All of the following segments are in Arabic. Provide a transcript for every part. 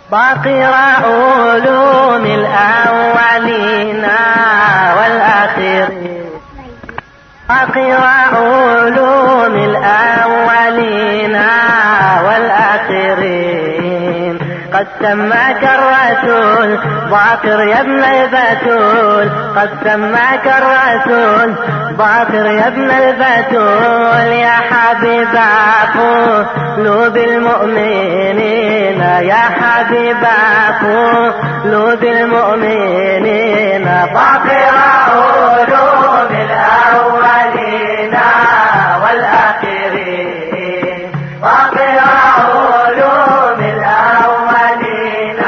باقر علوم الأولين والآخرين، باقر علوم الأولين والآخرين. قد سماك الرسول باقر يا ابن البتول، قد سماك الرسول باقر يا ابن البتول. يا حبيب قلوب المؤمنين، يا حبيب قلوب المؤمنين. باقر علوم الأولين والآخرين، باقر علوم الأولين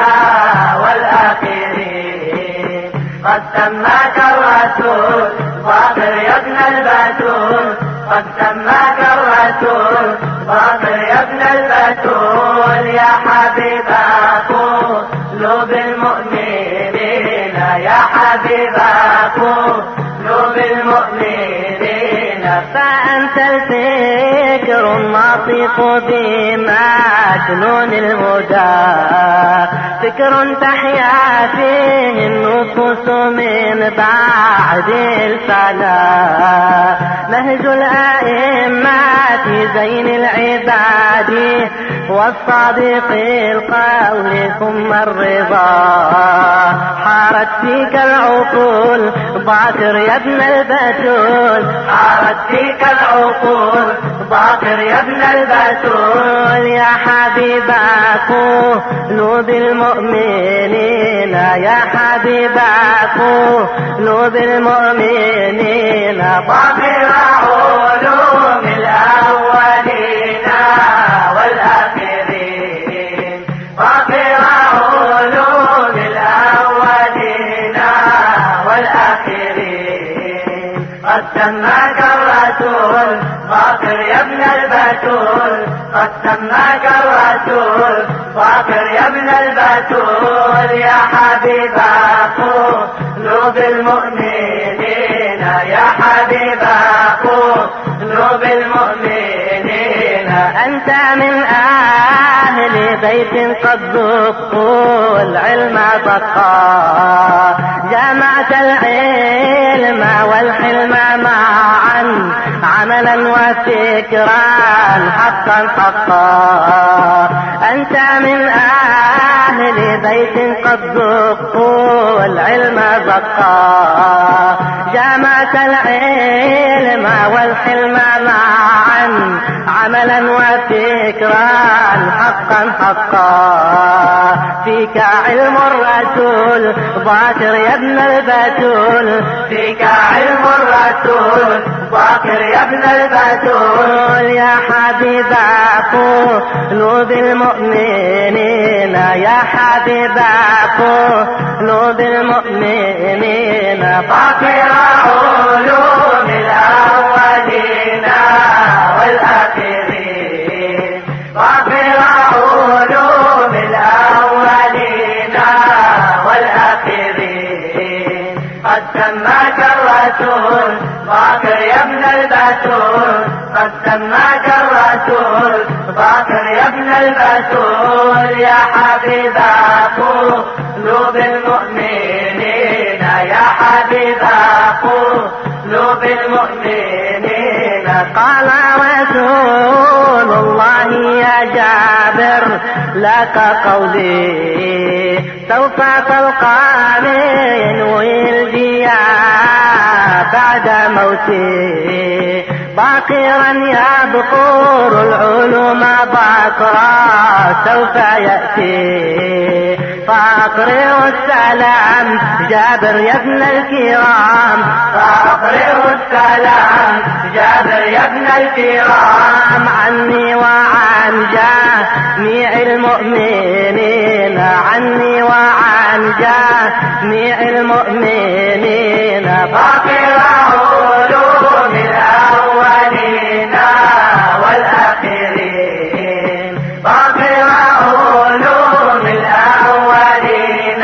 والآخرين. قد سماك الرسول باقر يا ابن البتول، قد سماك الرسول باقر يا ابن البتول. يا حبيب قلوب المؤمنين، يا حبيب قلوب المؤمنين. فأنت الفكر الناطق بمكنون الهدى، فكر تحيا فيه النفوس من بعد الفناء. نهج الأئمة زين العباد والصادق القول ثم الرضا. حارت فيك العقول باقر يا ابن البتول، حارت فيك العقول باقر يا ابن البتول. يا حبيب قلوب المؤمنين، يا حبيب قلوب المؤمنين. باقر علوم الأولين والآخرين، باقر علوم الأولين والآخرين. قد سماك الرسول باقر يا ابن البتول، قد سماك الرسول باقر يا ابن البتول. يا حبيب قلوب المؤمنين، يا حبيب قلوب المؤمنين. أنت من أهل بيت قد ذقوا العلم ذقا، جمعت العلم والحلم معا عملا وفكرا حقا حقا. أنت من أهل بيت قد ذقوا العلم ذقا، جمعت العلم والحلم معا عملا وفكرا حقا حقا. فيك علم الرسول باقر يا ابن البتول، فيك علم الرسول باقر يا ابن البتول. يا حبيب قلوب المؤمنين، يا حبيب قلوب المؤمنين. باقر علوم الأولين والآخرين، باقر علوم الأولين والآخرين. قد سماك الرسول باقر يا ابن البتول، قد سماك الرسول باقر يا ابن البتول. يا حبيب قلوب المؤمنين، يا حبيب قلوب المؤمنين. قال رسول الله يا جابر لك قولي، سوف تلقاني ينوي الجياء بعد موتي. باقرا يبقر العلوم باقرا سوف يأتي. فأقرئ السلام جابر يا ابن الكرام، فأقرئ السلام جابر يا ابن الكرام. عني وعن جميع المؤمنين، عني وعن جميع المؤمنين. باقر علوم الأولين والآخرين، باقر علوم الأولين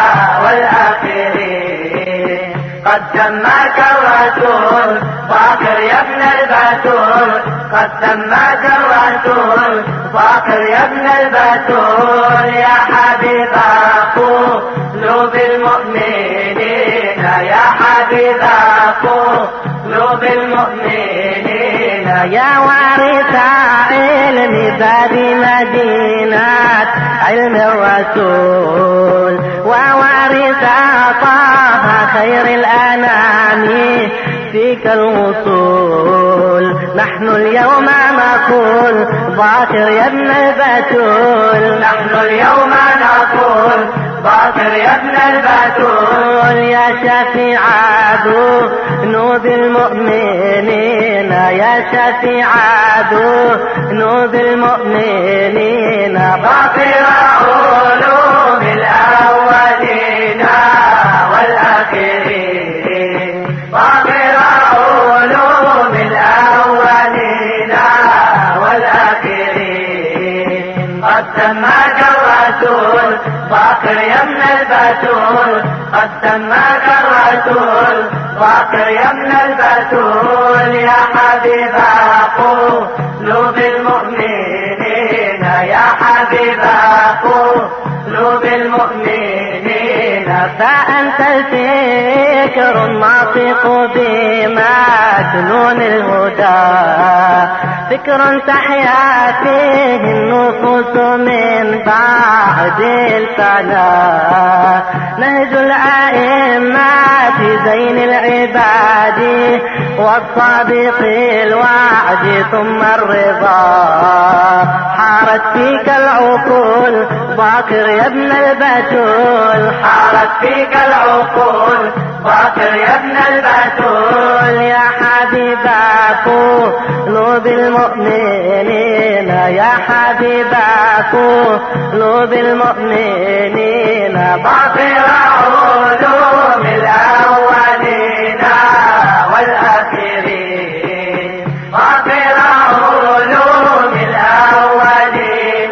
والآخرين. قد سماك الرسول باقر يا ابن البتول، قد سماك الرسول باقر يا ابن البتول. يا حبيب يا وارث علم باب مدينة علم الرسول ووارث طه خير الأنام فيك الوصول. نحن اليوم نقول باكر يا ابن البتول. نحن اليوم نقول باكر يا ابن البتول. يا شفيع ذنوب المؤمنين يا شفيع ذنوب المؤمنين باقر علوم الأولين والآخرين. باقر علوم الأولين والآخرين. قد سماك الرسول باقر يا ابن البتول. قد سماك الرسول باقر يا ابن البتول. يا حبيب قلوب المؤمنين يا حبيب قلوب المؤمنين. فأنت الفكر الناطق بمكنون الهدى فكر تحيا فيه النفوس من بعد الفناء. نهج الأئمة زين العباد والصادق الوعد ثم الرضا. حارت فيك العقول باكر يا ابن البتول. حارت فيك العقول باكر يا ابن البتول. يا حبيب قلوب المؤمنين يا حبيب قلوب المؤمنين. باقر علوم الأولين والآخرين. باقر علوم الأولين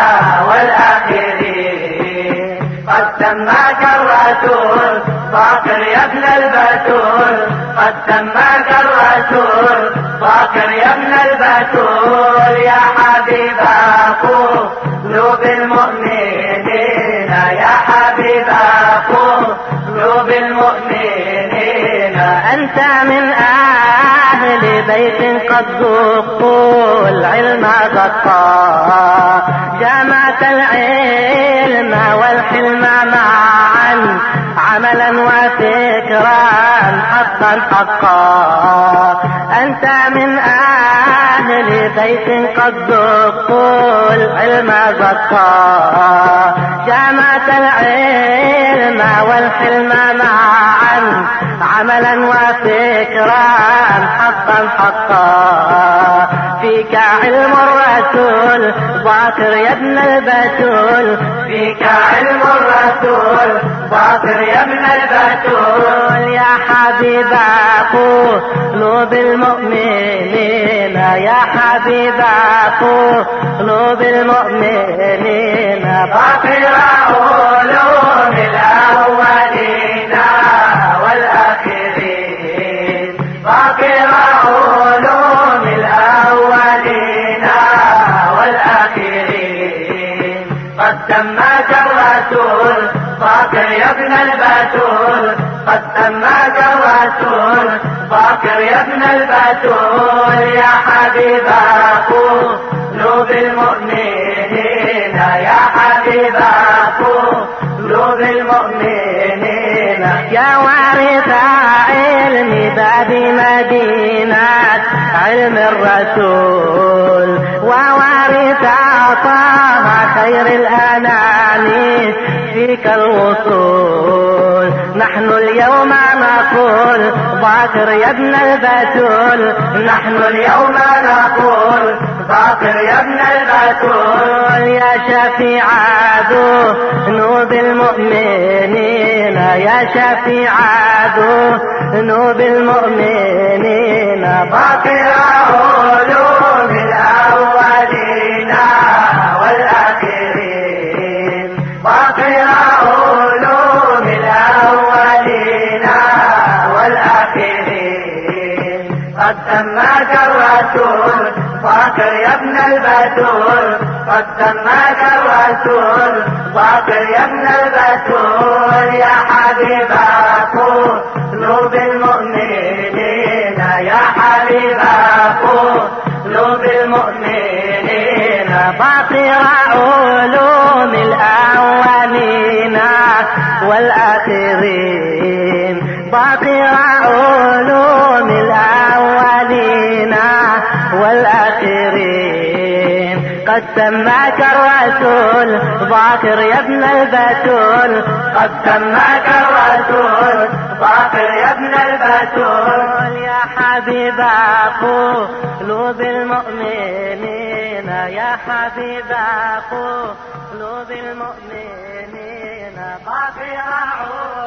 والآخرين. قد سماك الرسول باقر يا ابن البتول. قد سماك الرسول باقر يا ابن البتول. يا حبيب قلوب المؤمنين يا حبيب قلوب المؤمنين. أنت من أهل بيت قد ذوقوا العلم غطا. جمعت العلم والحلم معا عملا وفكرا حقا حقا. أنت من أهل بيت قد ذوقوا العلم غطا. جمعت العلم والحلم معا عملا وفكرا حقا حقا. فيك علم الرسول باكر يا ابن البتول. فيك علم الرسول باكر يا ابن البتول. يا حبيب قلوب المؤمنين يا حبيب قلوب المؤمنين. باقر علوم الأولين والآخرين. باقر علوم الأولين والآخرين. قد سماك الرسول باقر يا ابن البتول. قد سماك الرسول باقر يا ابن البتول. يا حبيب قلوب المؤمنين يا حبيب قلوب المؤمنين. يا وارث علم باب مدينة علم الرسول ووارث طه خير الأنام فيك الوصول. نحن اليوم نقول باكر يا ابن البتول. نحن اليوم نقول باكر يا ابن البتول. يا شفيع ذنوب المؤمنين يا شفيع ذنوب المؤمنين. باقر علوم الأولين والآخرين. باقر علوم الأولين والآخرين. قد سماك الرسول باكر يا ابن البتول. قد سماك الرسول باكر يا ابن البتول. يا حبيب قلوب المؤمنين يا حبيب والآخرين باقي علوم الأولين والآخرين قد سماك الرسول باقر يا ابن البتول قد سماك الرسول باقر يا ابن البتول يا حبيب قلوب المؤمنين يا حبيب قلوب المؤمنين باقي